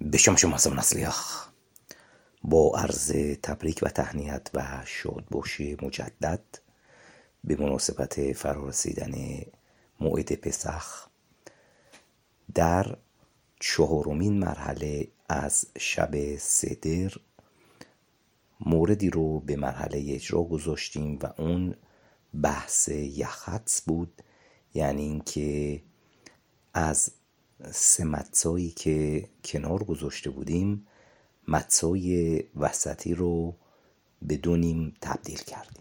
به شما حسن نسلیخ با عرض تبریک و تهنیت و شادباشی مجدد به مناسبت فرارسیدن موعد پسخ در چهارمین مرحله از شب سدر موردی رو به مرحله اجرا گذاشتیم و اون بحث یخص بود، یعنی اینکه از 3 متسایی که کنار گذاشته بودیم متسای وسطی رو به 2 نیم تبدیل کردیم.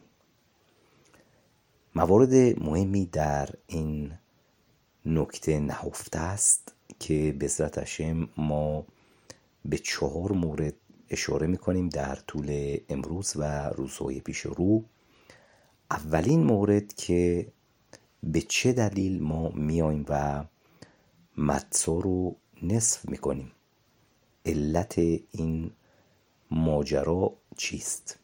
موارد مهمی در این نکته نهفته است که به عزت هشم ما به 4 مورد اشاره میکنیم در طول امروز و روزهای پیش رو. اولین مورد که به چه دلیل ما میایم و متسا رو نصف میکنیم، علت این ماجرا چیست؟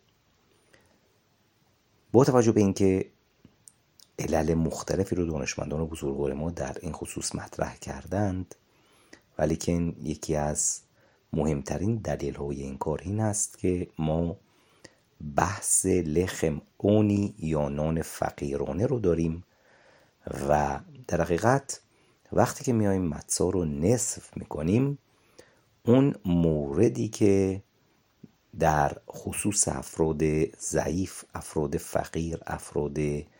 با توجه به اینکه علل مختلفی رو دانشمندان و بزرگوار ما در این خصوص مطرح کردند، ولیکن یکی از مهمترین دلیل های این کار این است که ما بحث لخم اونی یا نان فقیرانه رو داریم و در حقیقت وقتی که میایم متسا رو نصف میکنیم، اون موردی که در خصوص افراد ضعیف، افراد فقیر، افراد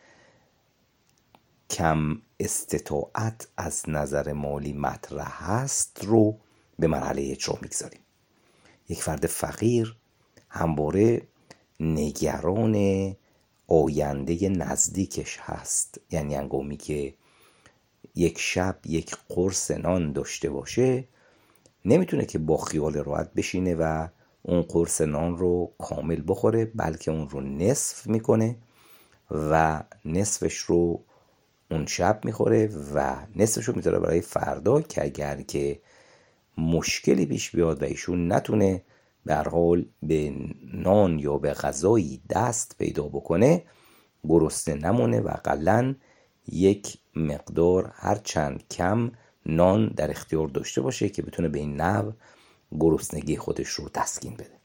کم استطاعت از نظر مالی مطرح هست رو به مرحله اجرا میگذاریم. یک فرد فقیر همواره نگران آینده نزدیکش هست، یعنی هنگامی که یک شب یک قرص نان داشته باشه نمیتونه که با خیال راحت بشینه و اون قرص نان رو کامل بخوره، بلکه اون رو نصف میکنه و نصفش رو اون شب میخوره و نصفش رو میذاره برای فردا که اگر که مشکلی پیش بیاد و ایشون نتونه به هر حال به نان یا به غذایی دست پیدا بکنه گرسنه نمونه و اقلن یک مقدار هر چند کم نان در اختیار داشته باشه که بتونه به این نحو گرسنگی خودش رو تسکین بده.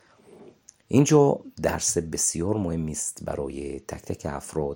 اینجا درس بسیار مهمی است برای تک تک افراد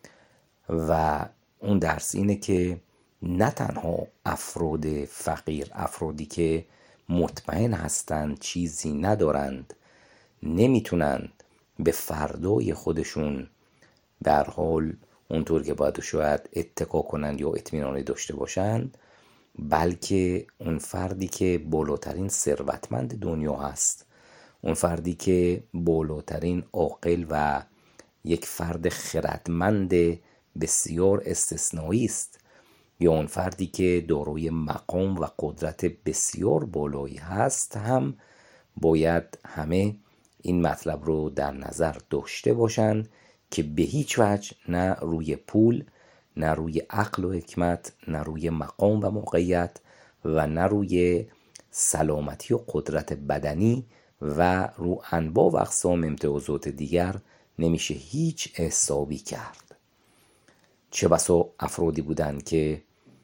و اون درس اینه که نه تنها افراد فقیر، افرادی که مطمئن هستند چیزی ندارند، نمیتونند به فردای خودشون به هر حال اونطور که باید شاید اتکا کنند یا اطمینانی داشته باشند، بلکه اون فردی که بالاترین ثروتمند دنیا هست، اون فردی که بالاترین عاقل و یک فرد خردمند بسیار استثنایی است، یا اون فردی که دارای مقام و قدرت بسیار بالایی هست هم باید همه این مطلب رو در نظر داشته باشند که به هیچ وجه نه روی پول، نه روی عقل و حکمت، نه روی مقام و موقعیت و نه روی سلامتی و قدرت بدنی و رو انواع و اقسام امتیازات دیگر نمیشه هیچ حسابی کرد. چه بسا افرادی بودند که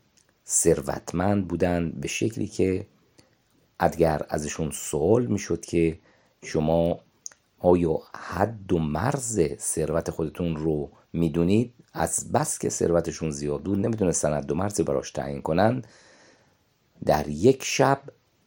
ثروتمند بودند به شکلی که اگر ازشون سوال میشد که شما آیا حد و مرز ثروت خودتون رو میدونید، از بس که ثروتشون زیاد بود نمیتونستن حد و مرزی براش تعیین کنن، در یک شب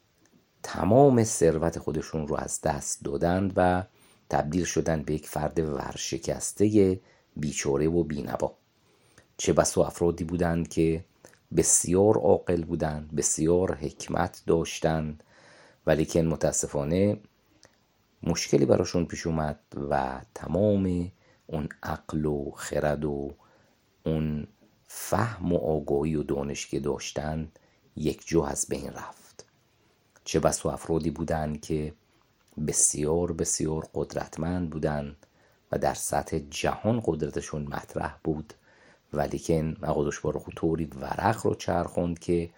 تمام ثروت خودشون رو از دست دادند و تبدیل شدن به یک فرد ورشکسته بیچاره و بینوا. چه بسا افرادی بودند که بسیار عاقل بودند، بسیار حکمت داشتند، ولیکن متاسفانه مشکلی براشون پیش اومد و تمام اون عقل و خرد و اون فهم و آگاهی و دانش که داشتند یک جو از بین رفت. چه بسا افرادی بودند که بسیار بسیار قدرتمند بودند و در سطح جهان قدرتشون مطرح بود، ولیکن مقادش بارخو طوری ورق رو چرخوند که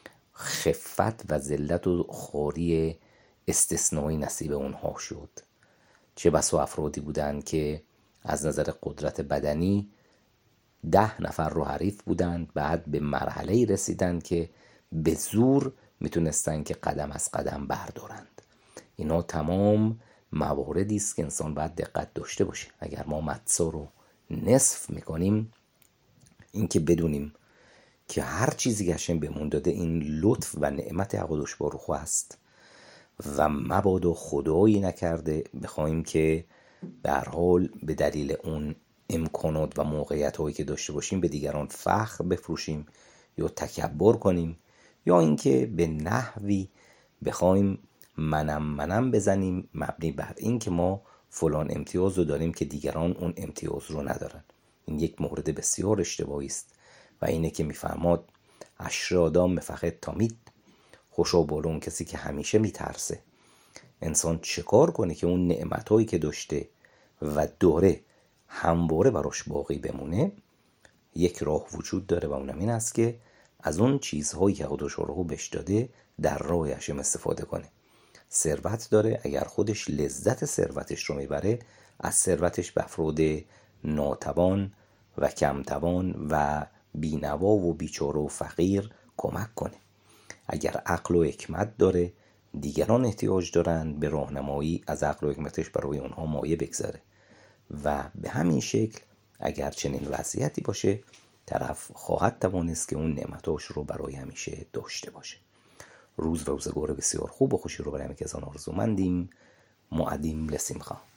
خفت و ذلت و خواری استثنایی نصیب اونها شد. چه بسا افرادی بودند که از نظر قدرت بدنی 10 نفر رو حریف بودند، بعد به مرحله‌ای رسیدند که به زور میتونستن که قدم از قدم بردارند. اینا تمام مواردی است که انسان باید دقت داشته باشه. اگر ما مدسا رو نصف میکنیم، این که بدونیم که هر چیزی که هشم بهمون داده این لطف و نعمت حق بارخ است و مبادا خدایی نکرده بخوایم که به هر حال به دلیل اون امکانات و موقعیت هایی که داشته باشیم به دیگران فخر بفروشیم یا تکبر کنیم، یا اینکه به نحوی بخوایم منم بزنیم مبنی بر این که ما فلان امتیاز رو داریم که دیگران اون امتیاز رو ندارن. این یک مورد بسیار اشتباهی است و اینه که میفرماد اشر آدم مفخد تامید، خوشا بال اون کسی که همیشه میترسه. انسان چه کار کنه که اون نعمتهایی که داشته و داره همواره براش باقی بمونه؟ یک راه وجود داره و اونم این است که از اون چیزهایی که خودش رو بهش داده در راه هشم استفاده کنه. ثروت داره، اگر خودش لذت ثروتش رو میبره، از ثروتش به افراد ناتوان و کمتوان و بینوا و بیچاره و فقیر کمک کنه. اگر عقل و حکمت داره، دیگران احتیاج دارن به راهنمایی از عقل و حکمتش برای اونها مایه بگذاره و به همین شکل اگر چنین وضعیتی باشه طرف خواهد توانست که اون نعمتاش رو برای همیشه داشته باشه. روز و روزگار بسیار خوب و خوشی رو برای همه کسان آرزومندیم. معدیم لسیمخا.